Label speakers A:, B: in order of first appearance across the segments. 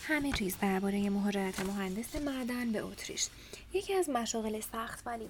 A: همه چیز درباره مهاجرت مهندس معدن به اتریش. یکی از مشاغل سخت ولی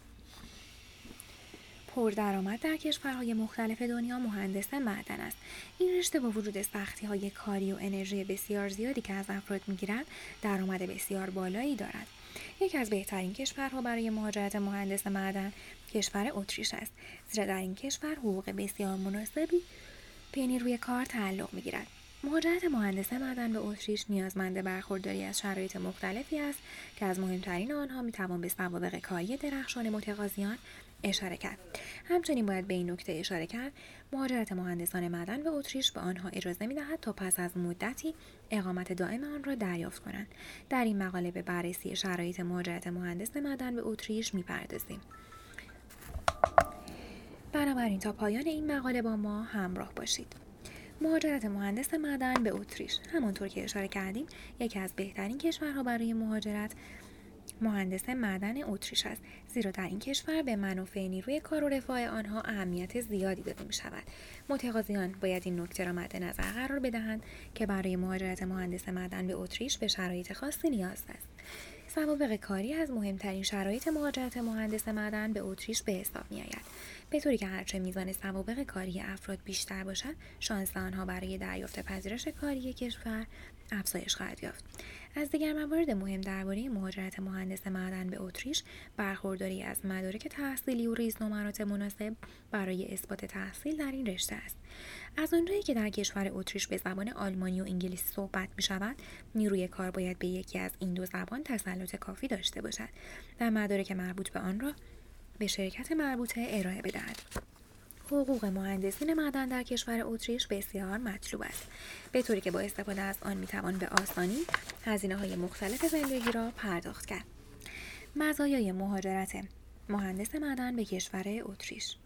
A: پردرآمد در کشورهای مختلف دنیا مهندس معدن است. این رشته با وجود سختی‌های کاری و انرژی بسیار زیادی که از افراد می‌گیرد، درآمد بسیار بالایی دارد. یکی از بهترین کشورها برای مهاجرت مهندس معدن کشور اتریش است، زیرا در این کشور حقوق بسیار مناسبی به نیروی کار تعلق می‌گیرد. مهاجرت مهندس معدن به اتریش نیازمند برخورداری از شرایط مختلفی است که از مهمترین آنها میتوان به سوابق کاری درخشان متقاضیان اشاره کرد. همچنین باید به این نکته اشاره کرد مهاجرت مهندسان معدن به اتریش به آنها اجازه می‌دهد تا پس از مدتی اقامت دائم آن را دریافت کنند. در این مقاله به بررسی شرایط مهاجرت مهندس معدن به اتریش می‌پردازیم. بنابراین تا پایان این مقاله با ما همراه باشید. مهاجرت مهندس معدن به اتریش، همانطور که اشاره کردیم، یکی از بهترین کشورها برای مهاجرت مهندس معدن اتریش است، زیرا در این کشور به منافع نیروی کار و رفاه آنها اهمیت زیادی داده می شود. متقاضیان باید این نکته را مد نظر قرار بدهند که برای مهاجرت مهندس معدن به اتریش به شرایط خاصی نیاز است. سوابق کاری از مهمترین شرایط مهاجرت مهندس معدن به اتریش به حساب می آید، به طوری که هرچه میزان سوابق کاری افراد بیشتر باشد، شانس آنها برای دریافت پذیرش کاری کشور افزایش خواهد یافت. از دیگر موارد مهم درباره مهاجرت مهندس معدن به اتریش، برخورداری از مدارک تحصیلی و ریزنمرات مناسب برای اثبات تحصیل در این رشته است. از آنجایی که در کشور اتریش به زبان آلمانی و انگلیسی صحبت می شود، نیروی کار باید به یکی از این دو زبان تسلط کافی داشته باشد و مدارک مربوط به آن را به شرکت مربوطه ارائه بدهد. حقوق مهندسین معدن در کشور اتریش بسیار مطلوب است، به طوری که با استفاده از آن میتوان به آسانی هزینه‌های مختلف زندگی را پرداخت کرد. مزایای مهاجرت مهندس معدن به کشور اتریش.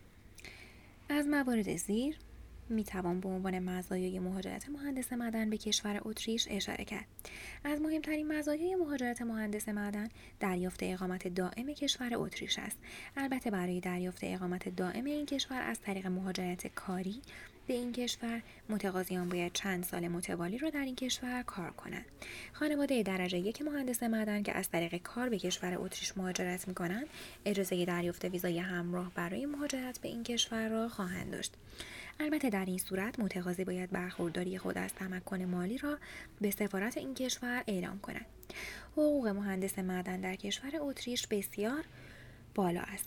A: از موارد زیر میتوان به عنوان مزایای مهاجرت مهندس معدن به کشور اتریش اشاره کرد. از مهمترین مزایای مهاجرت مهندس معدن دریافت اقامت دائم کشور اتریش است. البته برای دریافت اقامت دائم این کشور از طریق مهاجرت کاری به این کشور، متقاضیان باید چند سال متوالی را در این کشور کار کنند. خانواده درجه یک مهندس معدن که از طریق کار به کشور اتریش مهاجرت می‌کنند، اجازه دریافت ویزای همراه برای مهاجرت به این کشور را خواهند داشت. البته در این صورت متقاضی باید برخورداری خود از تمکن مالی را به سفارت این کشور اعلام کند. حقوق مهندس معدن در کشور اتریش بسیار بالا است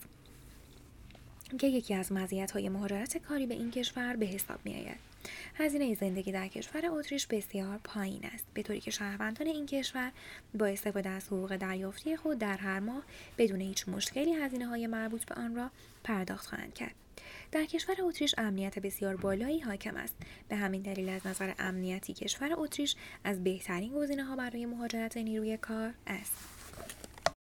A: که یکی از مزیت‌های مهاجرت کاری به این کشور به حساب می‌آید. هزینه زندگی در کشور اتریش بسیار پایین است، به طوری که شهروندان این کشور با استفاده از حقوق دریافتی خود در هر ماه بدون هیچ مشکلی هزینه‌های مربوط به آن را پرداخت خواهند کرد. در کشور اتریش امنیت بسیار بالایی حاکم است. به همین دلیل از نظر امنیتی کشور اتریش از بهترین گزینه‌ها برای مهاجرت نیروی کار است.